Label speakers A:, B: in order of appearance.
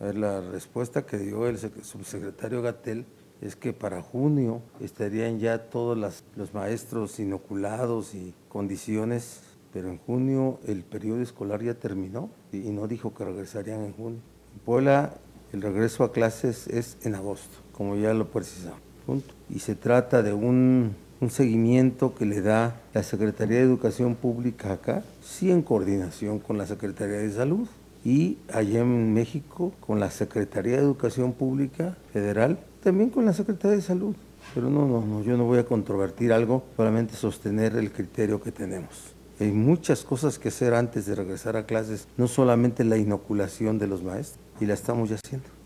A: A ver, la respuesta que dio el subsecretario Gatell es que para junio estarían ya todos los maestros inoculados y condiciones, pero en junio el periodo escolar ya terminó y no dijo que regresarían en junio. En Puebla el regreso a clases es en agosto, como ya lo precisamos. Punto. Y se trata de un seguimiento que le da la Secretaría de Educación Pública acá, sí en coordinación con la Secretaría de Salud, y allá en México con la Secretaría de Educación Pública Federal, también con la Secretaría de Salud. Pero no, yo no voy a controvertir algo, solamente sostener el criterio que tenemos. Hay muchas cosas que hacer antes de regresar a clases, no solamente la inoculación de los maestros, y la estamos ya haciendo.